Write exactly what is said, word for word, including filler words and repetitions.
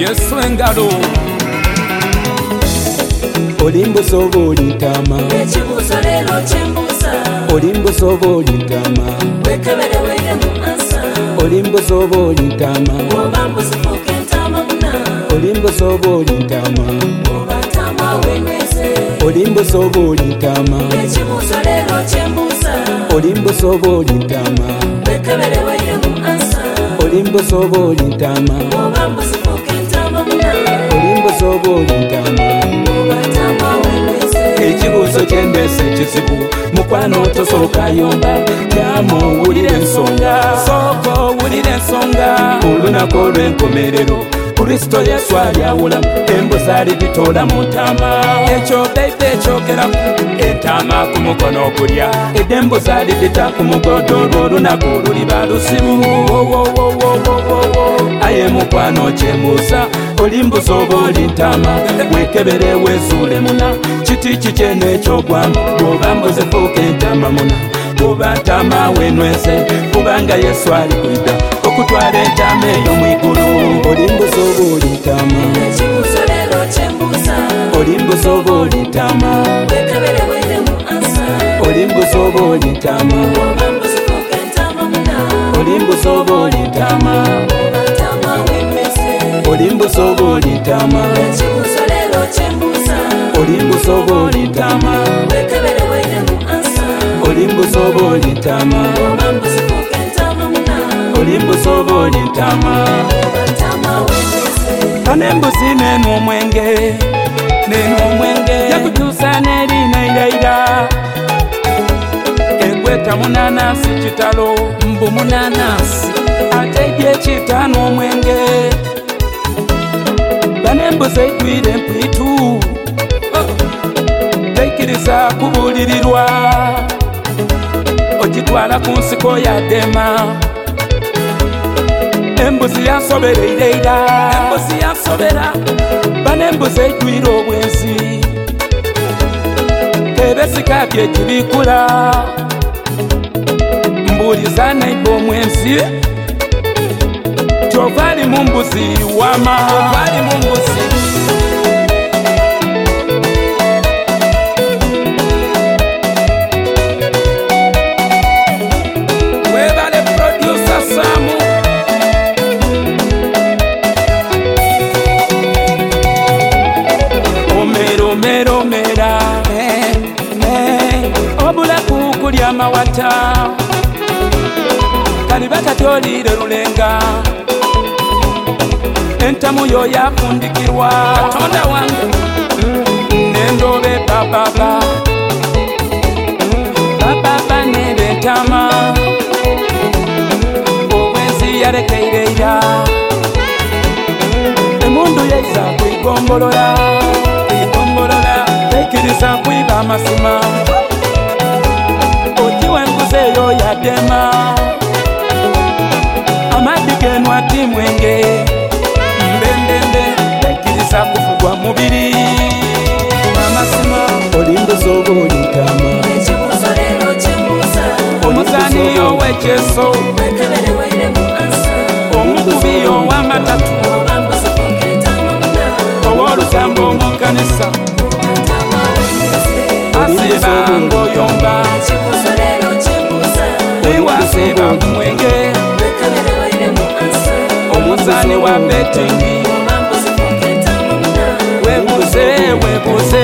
Yesu engalo Olimbuso bolintama Ekibuuzo leero kyembuuza Olimbuso bolintama Wekebere weire mu ansa Olimbuso bolintama Oba mbuzifuuka entaama muna Olimbuso bolintama Oba ntama wenyweze Olimbuso bolintama Ekibuuzo leero kyembuuza Olimbuso bolintama Wekebere weire mu ansa Olimbuso bolintama Oba mbuzifuuka entaama muna Olimbuso bolintama Oba ntama wenyweze ekibuuzo kyendese kizibu mukwano tosooka yomba kyama owulire ensonga sooka owulire ensonga olunaku olw'enkomerero Kristo Yesu alyawula embuzi alibitoola mu ntama ekyo beibe ekyokeraku entaama ku mukono ogulya edda embuzi alibita ku mugodo olwo olunaku luliba lusibu aye mukwano kyembuuza olimbuzi oba oli ntama wekebere wezuule muna kiti kikyeno ekyogwamu bw'oba mbuzi fuuka entaama muna bw'oba ntama wenyweze kubanga Yesu ali kwidda okutwala entaama eyo mu igulu Olimbuso bolintama Ekibuuzo leero kyembuuza Olimbuso bolintama Wekebere weire mu ansa Olimbuso bolintama Oba mbuzifuuka entaama muna Olimbuso bolintama Oba ntama wenyweze Olimbuso bolintama Ekibuuzo leero kyembuuza Olimbuso bolintama Wekebere weire mu ansa Olimbuso bolintama Oba mbuzifuuka entaama muna Olimbuso bolintama Oba ntama wenyweze Kano embuzi n'enwa omwenge n'enwa omwenge yakutuusa n'eri neirayira egweta munanasi kitalo mbu munanasi ate egyekitaano omwenge bano embuzi eitwire empiitu teikiriza kubuulirirwa ogitwala ku nsiko yadema embuzi yansobereireira embuzi yansobera bano embuzi eitwire obwenzi ebesika bye gibikula mbuuliza naiba omwenzi tyovali mu mbuzi wama ovali mu mbuzi webale producer Samu omeromera obulaku kulya amawata kalibata tyoliire lulenga entamu yo yafundikirwa katonda wange nendobe bababa bababa nebentama obwenzi yalekeireira emundu yeiza kwigombolola kwigombolola teikiriza kwiba amasima ogiwa embuzi eyo yadema amaddi genu ati mwenge mbendende teikiriza kuvugwa mubiri amasima Olimbuso bolintama Ekibuuzo leero kyembuuza omuzaani ow'ekyeso Wekebere weire mu ansa omukubi ow'amatatu Oba mbuzifuuka entaama muna ow'olusambo omunkanisa Oba ntama wenyweze asiba ng'oyomba Ekibuuzo leero kyembuuza ewasiba mwenge Wekebere weire mu ansa omuzaani wa betingi Oba mbuzifuuka entaama muna webuze webuze